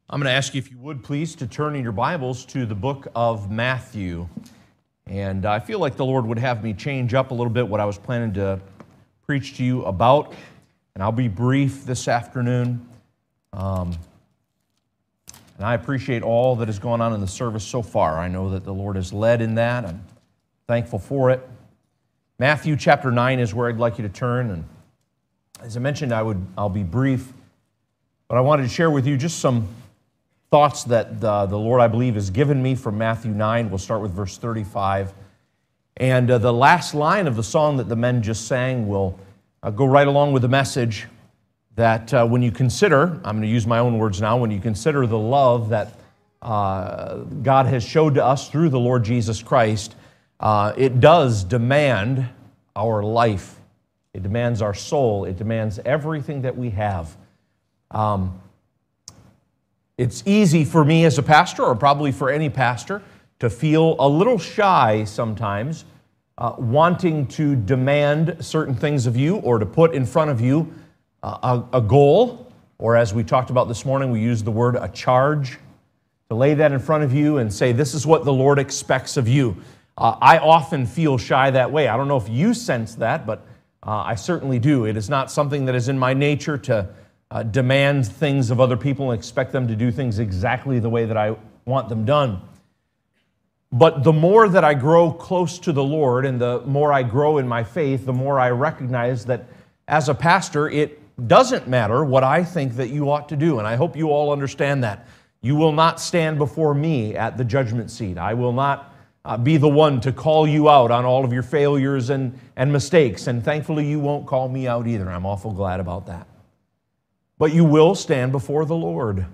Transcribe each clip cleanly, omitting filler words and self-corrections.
I'm going to ask you, if you would please, to turn in your Bibles to the book of Matthew. And I feel like the Lord would have me change up a little bit what I was planning to preach to you about. And I'll be brief this afternoon. And I appreciate all that has gone on in the service so far. I know that the Lord has led in that. I'm thankful for it. Matthew chapter 9 is where I'd like you to turn. And as I mentioned, I'll be brief. But I wanted to share with you just some thoughts that the Lord, I believe, has given me from Matthew 9. We'll start with verse 35. And the last line of the song that the men just sang will go right along with the message that when you consider, I'm going to use my own words now, when you consider the love that God has showed to us through the Lord Jesus Christ, it does demand our life. It demands our soul. It demands everything that we have. It's easy for me as a pastor, or probably for any pastor, to feel a little shy sometimes, wanting to demand certain things of you, or to put in front of you a goal, or as we talked about this morning, we used the word a charge, to lay that in front of you and say, this is what the Lord expects of you. I often feel shy that way. I don't know if you sense that, but I certainly do. It is not something that is in my nature to demand things of other people and expect them to do things exactly the way that I want them done. But the more that I grow close to the Lord and the more I grow in my faith, the more I recognize that as a pastor, it doesn't matter what I think that you ought to do. And I hope you all understand that. You will not stand before me at the judgment seat. I will not be the one to call you out on all of your failures and mistakes. And thankfully, you won't call me out either. I'm awful glad about that. But you will stand before the Lord,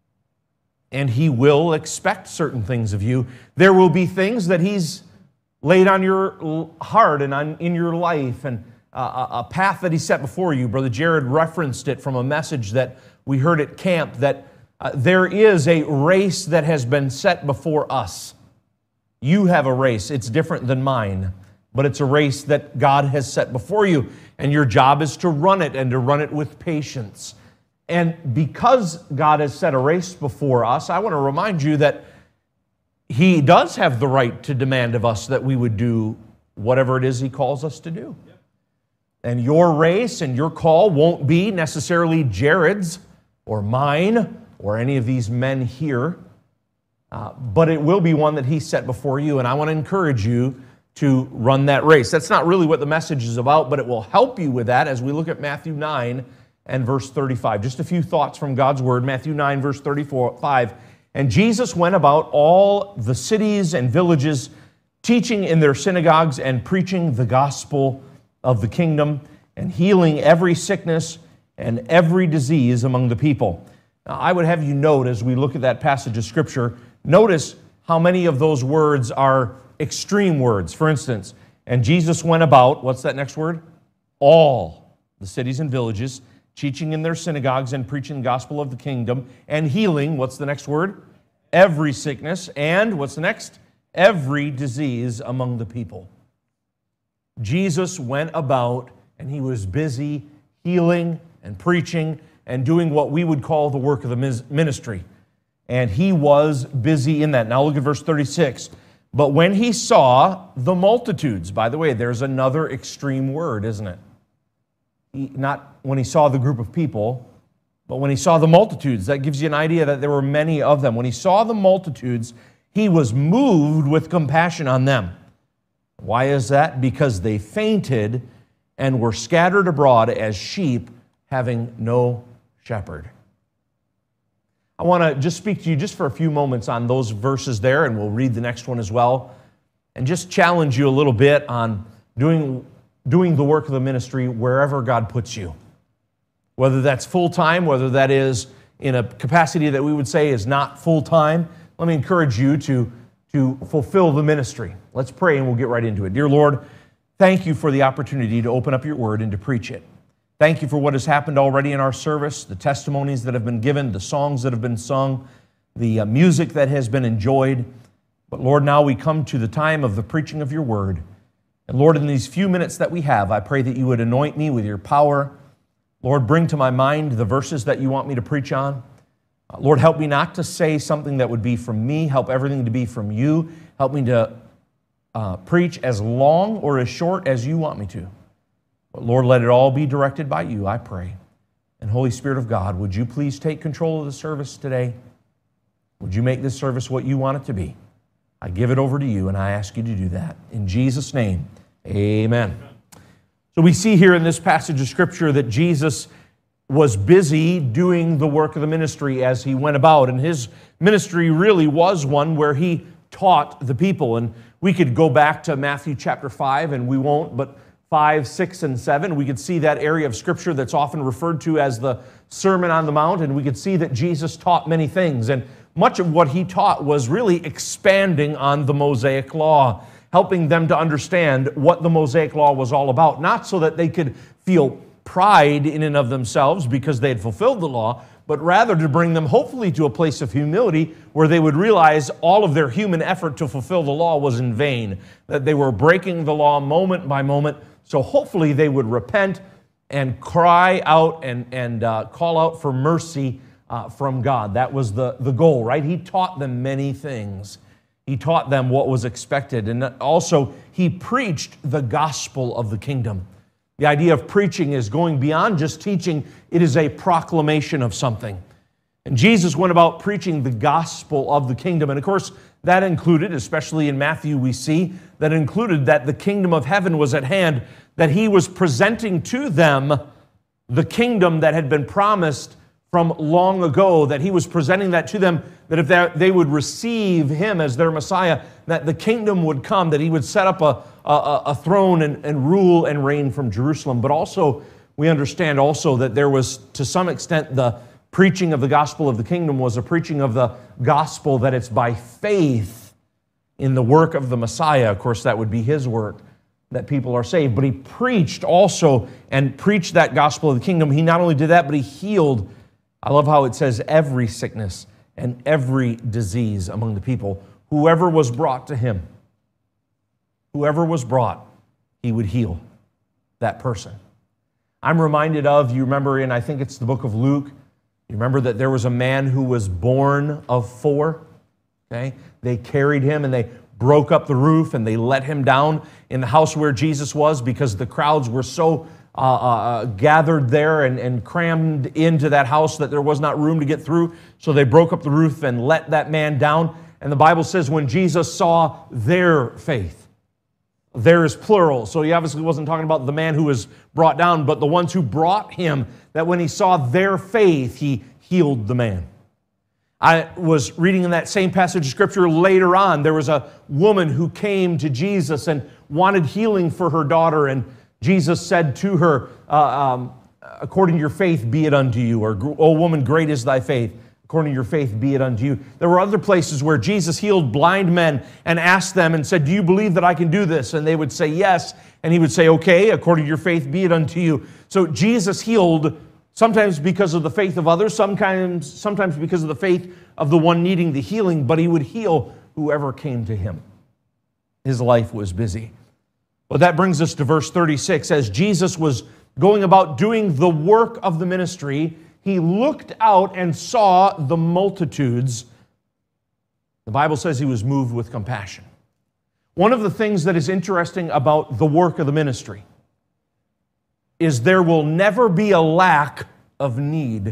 and He will expect certain things of you. There will be things that He's laid on your heart and in your life, and a path that He set before you. Brother Jared referenced it from a message that we heard at camp, that there is a race that has been set before us. You have a race. It's different than mine, but it's a race that God has set before you, and your job is to run it, and to run it with patience. And because God has set a race before us, I want to remind you that He does have the right to demand of us that we would do whatever it is He calls us to do. Yep. And your race and your call won't be necessarily Jared's or mine or any of these men here, but it will be one that He set before you, and I want to encourage you to run that race. That's not really what the message is about, but it will help you with that as we look at Matthew 9 and verse 35. Just a few thoughts from God's Word. Matthew 9, verse 35. And Jesus went about all the cities and villages, teaching in their synagogues and preaching the gospel of the kingdom, and healing every sickness and every disease among the people. Now, I would have you note, as we look at that passage of Scripture, notice how many of those words are extreme words. For instance, and Jesus went about, what's that next word? All the cities and villages, teaching in their synagogues and preaching the gospel of the kingdom, and healing, what's the next word? Every sickness, and what's the next? Every disease among the people. Jesus went about, and He was busy healing and preaching and doing what we would call the work of the ministry. And He was busy in that. Now look at verse 36. But when He saw the multitudes, by the way, there's another extreme word, isn't it? Not when He saw the group of people, but when He saw the multitudes. That gives you an idea that there were many of them. When He saw the multitudes, He was moved with compassion on them. Why is that? Because they fainted and were scattered abroad as sheep having no shepherd. I want to just speak to you just for a few moments on those verses there, and we'll read the next one as well, and just challenge you a little bit on doing the work of the ministry wherever God puts you. Whether that's full-time, whether that is in a capacity that we would say is not full-time, let me encourage you to fulfill the ministry. Let's pray and we'll get right into it. Dear Lord, thank You for the opportunity to open up Your Word and to preach it. Thank You for what has happened already in our service, the testimonies that have been given, the songs that have been sung, the music that has been enjoyed. But Lord, now we come to the time of the preaching of Your Word. And Lord, in these few minutes that we have, I pray that You would anoint me with Your power. Lord, bring to my mind the verses that You want me to preach on. Lord, help me not to say something that would be from me. Help everything to be from you. Help me to preach as long or as short as you want me to. But Lord, let it all be directed by you, I pray. And Holy Spirit of God, would you please take control of the service today? Would you make this service what you want it to be? I give it over to you, and I ask you to do that. In Jesus' name, amen. So we see here in this passage of Scripture that Jesus was busy doing the work of the ministry as he went about. And his ministry really was one where he taught the people. And we could go back to Matthew chapter 5, and we won't, but 5, 6, and 7, we could see that area of Scripture that's often referred to as the Sermon on the Mount, and we could see that Jesus taught many things. And much of what he taught was really expanding on the Mosaic Law, helping them to understand what the Mosaic Law was all about, not so that they could feel pride in and of themselves because they had fulfilled the law, but rather to bring them hopefully to a place of humility where they would realize all of their human effort to fulfill the law was in vain, that they were breaking the law moment by moment. So hopefully they would repent and cry out and call out for mercy from God. That was the goal, right? He taught them many things. He taught them what was expected. And also, he preached the gospel of the kingdom. The idea of preaching is going beyond just teaching. It is a proclamation of something. And Jesus went about preaching the gospel of the kingdom. And of course, that included, especially in Matthew we see, that included that the kingdom of heaven was at hand, that he was presenting to them the kingdom that had been promised from long ago, that he was presenting that to them, that if they would receive him as their Messiah, that the kingdom would come, that he would set up a throne and rule and reign from Jerusalem. But also, we understand also that there was, to some extent, the preaching of the gospel of the kingdom was a preaching of the gospel that it's by faith in the work of the Messiah. Of course, that would be his work, that people are saved. But he preached also and preached that gospel of the kingdom. He not only did that, but he healed. I love how it says every sickness and every disease among the people. Whoever was brought to him, whoever was brought, he would heal that person. I'm reminded of, you remember in, I think it's the book of Luke, you remember that there was a man who was born of 4, okay? They carried him and they broke up the roof and they let him down in the house where Jesus was because the crowds were so gathered there and crammed into that house that there was not room to get through. So they broke up the roof and let that man down. And the Bible says when Jesus saw their faith, there is plural. So he obviously wasn't talking about the man who was brought down, but the ones who brought him, that when he saw their faith, he healed the man. I was reading in that same passage of Scripture later on, there was a woman who came to Jesus and wanted healing for her daughter, and Jesus said to her, according to your faith, be it unto you, or, O woman, great is thy faith. According to your faith, be it unto you. There were other places where Jesus healed blind men and asked them and said, do you believe that I can do this? And they would say yes. And he would say, okay, according to your faith, be it unto you. So Jesus healed sometimes because of the faith of others, sometimes because of the faith of the one needing the healing, but he would heal whoever came to him. His life was busy. Well, that brings us to verse 36. As Jesus was going about doing the work of the ministry, he looked out and saw the multitudes. The Bible says he was moved with compassion. One of the things that is interesting about the work of the ministry is there will never be a lack of need.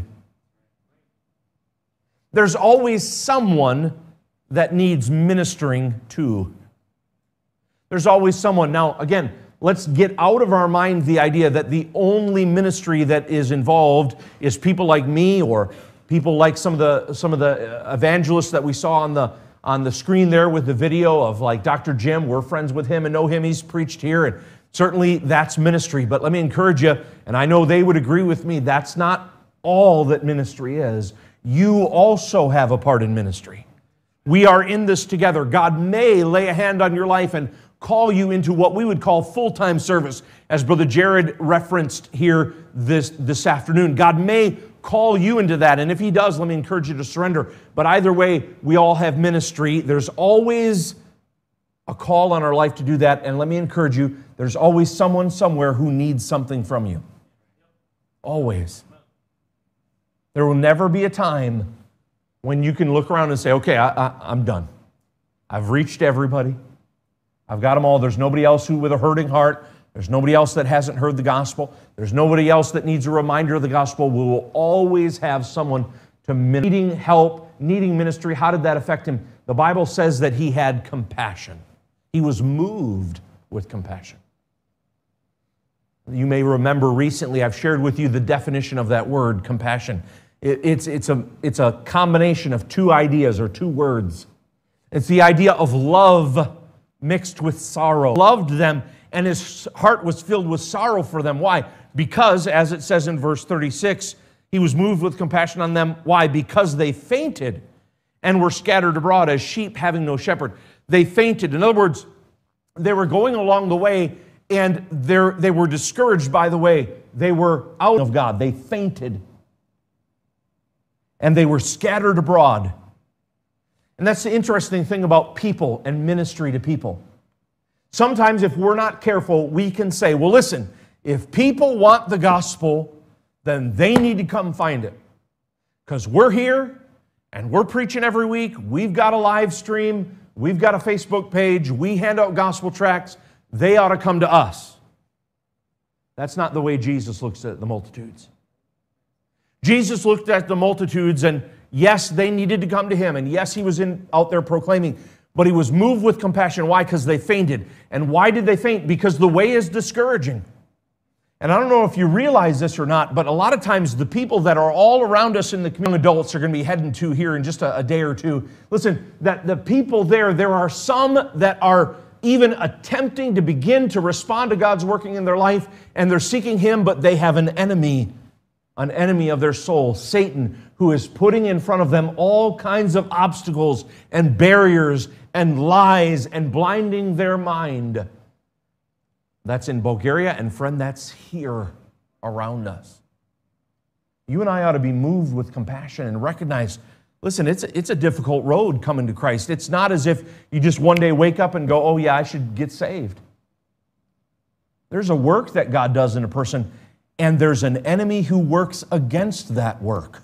There's always someone that needs ministering to. There's always someone. Now, again, let's get out of our mind the idea that the only ministry that is involved is people like me or people like some of the evangelists that we saw on the screen there with the video of like Dr. Jim. We're friends with him and know him. He's preached here, and certainly that's ministry. But let me encourage you, and I know they would agree with me, that's not all that ministry is. You also have a part in ministry. We are in this together. God may lay a hand on your life and call you into what we would call full-time service, as Brother Jared referenced here this afternoon. God may call you into that, and if he does, let me encourage you to surrender. But either way, we all have ministry. There's always a call on our life to do that, and let me encourage you, there's always someone somewhere who needs something from you. Always. There will never be a time when you can look around and say, okay, I'm done. I've reached everybody. I've got them all. There's nobody else who with a hurting heart. There's nobody else that hasn't heard the gospel. There's nobody else that needs a reminder of the gospel. We will always have someone to needing help, needing ministry. How did that affect him? The Bible says that he had compassion. He was moved with compassion. You may remember recently I've shared with you the definition of that word, compassion. It's a combination of two ideas or two words. It's the idea of love mixed with sorrow. He loved them, and his heart was filled with sorrow for them. Why? Because, as it says in verse 36, he was moved with compassion on them. Why? Because they fainted and were scattered abroad as sheep having no shepherd. They fainted. In other words, they were going along the way, and they were discouraged by the way. They were out of God. They fainted. And they were scattered abroad. And that's the interesting thing about people and ministry to people. Sometimes if we're not careful, we can say, well, listen, if people want the gospel, then they need to come find it. Because we're here, and we're preaching every week. We've got a live stream. We've got a Facebook page. We hand out gospel tracts. They ought to come to us. That's not the way Jesus looks at the multitudes. Jesus looked at the multitudes, and yes, they needed to come to him, and yes, he was out there proclaiming, but he was moved with compassion. Why? Because they fainted. And why did they faint? Because the way is discouraging. And I don't know if you realize this or not, but a lot of times the people that are all around us in the community, adults are going to be heading to here in just a day or two. Listen, that the people there are some that are even attempting to begin to respond to God's working in their life, and they're seeking him, but they have an enemy of their soul, Satan, who is putting in front of them all kinds of obstacles and barriers and lies and blinding their mind. That's in Bulgaria, and friend, that's here around us. You and I ought to be moved with compassion and recognize, listen, it's a difficult road coming to Christ. It's not as if you just one day wake up and go, oh yeah, I should get saved. There's a work that God does in a person, and there's an enemy who works against that work.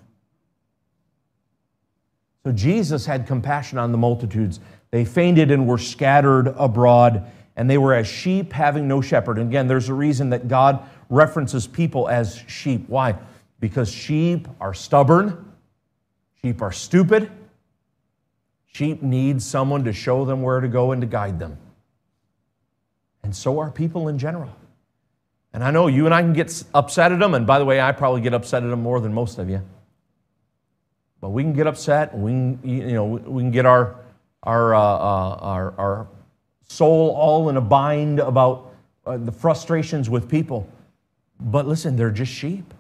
So Jesus had compassion on the multitudes. They fainted and were scattered abroad, and they were as sheep having no shepherd. And again, there's a reason that God references people as sheep. Why? Because sheep are stubborn. Sheep are stupid. Sheep need someone to show them where to go and to guide them. And so are people in general. And I know you and I can get upset at them, and by the way, I probably get upset at them more than most of you. But we can get upset, and we can get our soul all in a bind about the frustrations with people. But listen, they're just sheep.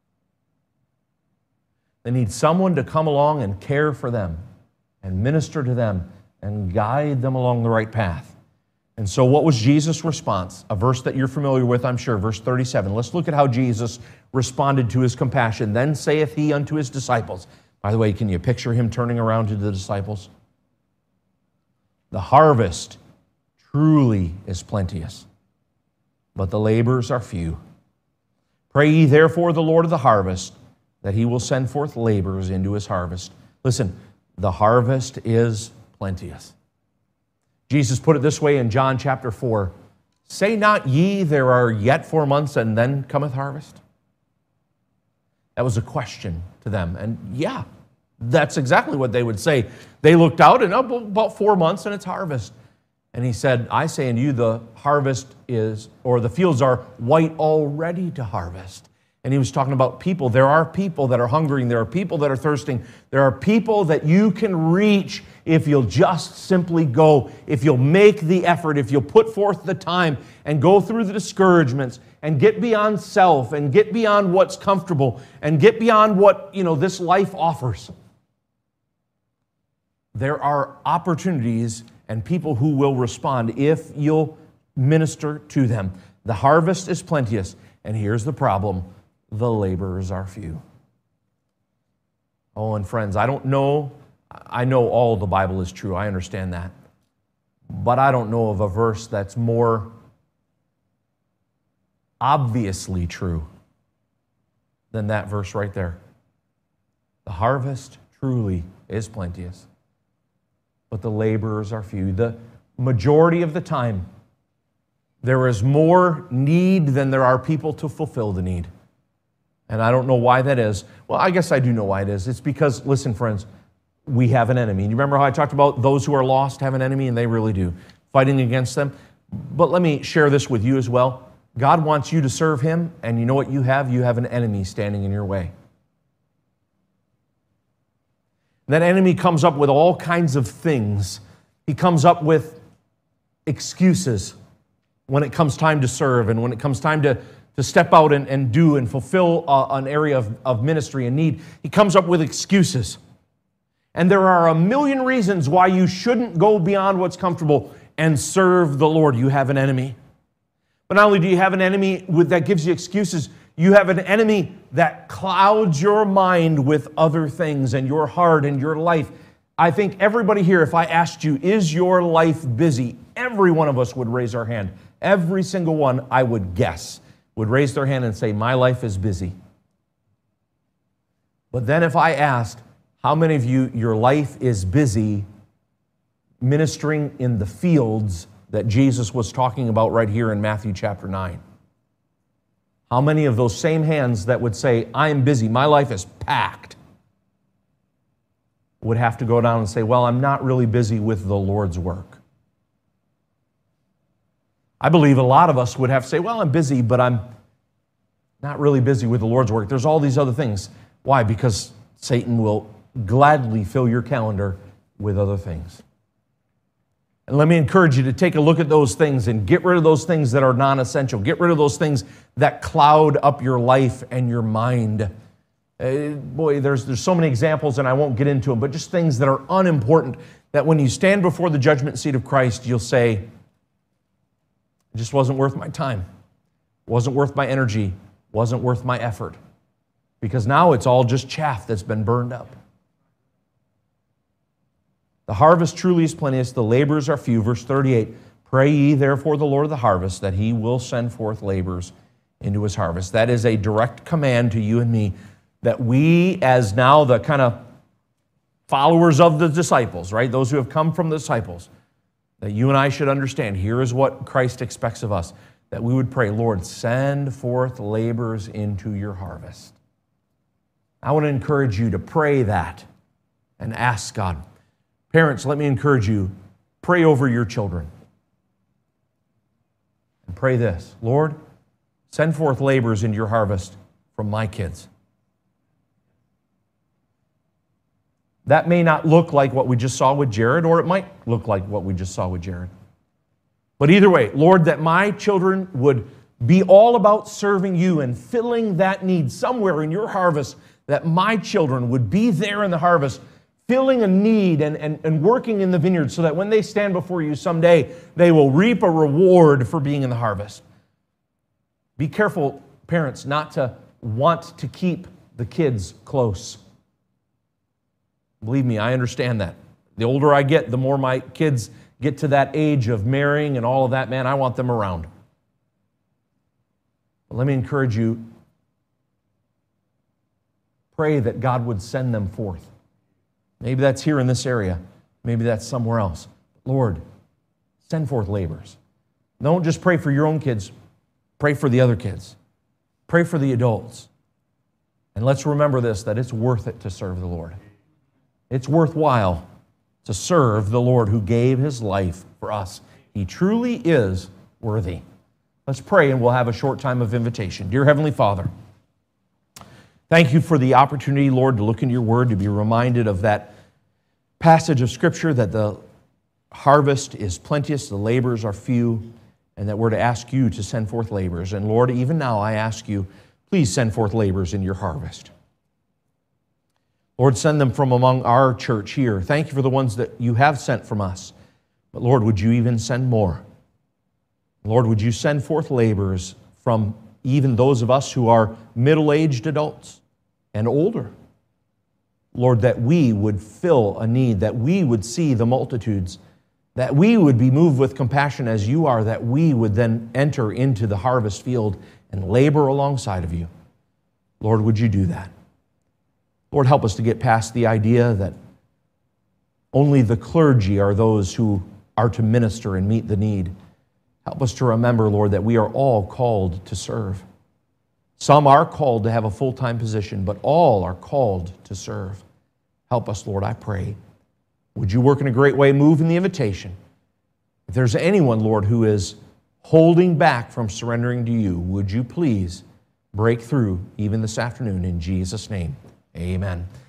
They need someone to come along and care for them and minister to them and guide them along the right path. And so what was Jesus' response? A verse that you're familiar with, I'm sure, verse 37. Let's look at how Jesus responded to his compassion. Then saith he unto his disciples. By the way, can you picture him turning around to the disciples? The harvest truly is plenteous, but the laborers are few. Pray ye therefore the Lord of the harvest, that he will send forth laborers into his harvest. Listen, the harvest is plenteous. Jesus put it this way in John chapter 4. Say not ye, there are yet 4 months, and then cometh harvest? That was a question to them. And yeah, that's exactly what they would say. They looked out and about 4 months and it's harvest. And he said, I say unto you, the harvest is, or the fields are white already to harvest. And he was talking about people. There are people that are hungering. There are people that are thirsting. There are people that you can reach if you'll just simply go, if you'll make the effort, if you'll put forth the time and go through the discouragements and get beyond self and get beyond what's comfortable and get beyond what, this life offers. There are opportunities and people who will respond if you'll minister to them. The harvest is plenteous, and here's the problem. The laborers are few. Oh, and friends, I know all the Bible is true. I understand that. But I don't know of a verse that's more obviously true than that verse right there. The harvest truly is plenteous, but the laborers are few. The majority of the time, there is more need than there are people to fulfill the need. And I don't know why that is. Well, I guess I do know why it is. It's because, listen, friends, we have an enemy. And you remember how I talked about those who are lost have an enemy, and they really do, fighting against them? But let me share this with you as well. God wants you to serve Him, and you know what you have? You have an enemy standing in your way. That enemy comes up with all kinds of things. He comes up with excuses when it comes time to serve and when it comes time to step out and do and fulfill an area of ministry and need. He comes up with excuses. And there are a million reasons why you shouldn't go beyond what's comfortable and serve the Lord. You have an enemy. But not only do you have an enemy that gives you excuses, you have an enemy that clouds your mind with other things and your heart and your life. I think everybody here, if I asked you, is your life busy? Every one of us would raise our hand. Every single one, I would guess, would raise their hand and say, my life is busy. But then if I asked, how many of you, your life is busy ministering in the fields that Jesus was talking about right here in Matthew chapter 9? How many of those same hands that would say, I am busy, my life is packed, would have to go down and say, well, I'm not really busy with the Lord's work? I believe a lot of us would have to say, well, I'm busy, but I'm not really busy with the Lord's work. There's all these other things. Why? Because Satan will gladly fill your calendar with other things. And let me encourage you to take a look at those things and get rid of those things that are non-essential. Get rid of those things that cloud up your life and your mind. Boy, there's so many examples, and I won't get into them, but just things that are unimportant, that when you stand before the judgment seat of Christ, you'll say, it just wasn't worth my time, wasn't worth my energy, wasn't worth my effort, because now it's all just chaff that's been burned up. The harvest truly is plenteous, the laborers are few. Verse 38, pray ye therefore the Lord of the harvest that He will send forth laborers into His harvest. That is a direct command to you and me, that we, as now the kind of followers of the disciples, right, those who have come from the disciples, that you and I should understand, here is what Christ expects of us, that we would pray, Lord, send forth laborers into your harvest. I want to encourage you to pray that and ask God. Parents, let me encourage you, pray over your children. And pray this, Lord, send forth laborers into your harvest from my kids. That may not look like what we just saw with Jared, or it might look like what we just saw with Jared. But either way, Lord, that my children would be all about serving you and filling that need somewhere in your harvest, that my children would be there in the harvest, filling a need and working in the vineyard, so that when they stand before you someday, they will reap a reward for being in the harvest. Be careful, parents, not to want to keep the kids close. Believe me, I understand that. The older I get, the more my kids get to that age of marrying and all of that, man, I want them around. But let me encourage you, pray that God would send them forth. Maybe that's here in this area. Maybe that's somewhere else. Lord, send forth laborers. Don't just pray for your own kids. Pray for the other kids. Pray for the adults. And let's remember this, that it's worth it to serve the Lord. It's worthwhile to serve the Lord who gave His life for us. He truly is worthy. Let's pray and we'll have a short time of invitation. Dear Heavenly Father, thank you for the opportunity, Lord, to look into your word, to be reminded of that passage of Scripture, that the harvest is plenteous, the laborers are few, and that we're to ask you to send forth laborers. And Lord, even now I ask you, please send forth laborers in your harvest. Lord, send them from among our church here. Thank you for the ones that you have sent from us. But Lord, would you even send more? Lord, would you send forth laborers from even those of us who are middle-aged adults and older? Lord, that we would fill a need, that we would see the multitudes, that we would be moved with compassion as you are, that we would then enter into the harvest field and labor alongside of you. Lord, would you do that? Lord, help us to get past the idea that Only the clergy are those who are to minister and meet the need. Help us to remember, Lord, that we are all called to serve. Some are called to have a full-time position, but all are called to serve. Help us, Lord, I pray. Would you work in a great way, move in the invitation? If there's anyone, Lord, who is holding back from surrendering to you, would you please break through even this afternoon in Jesus' name? Amen.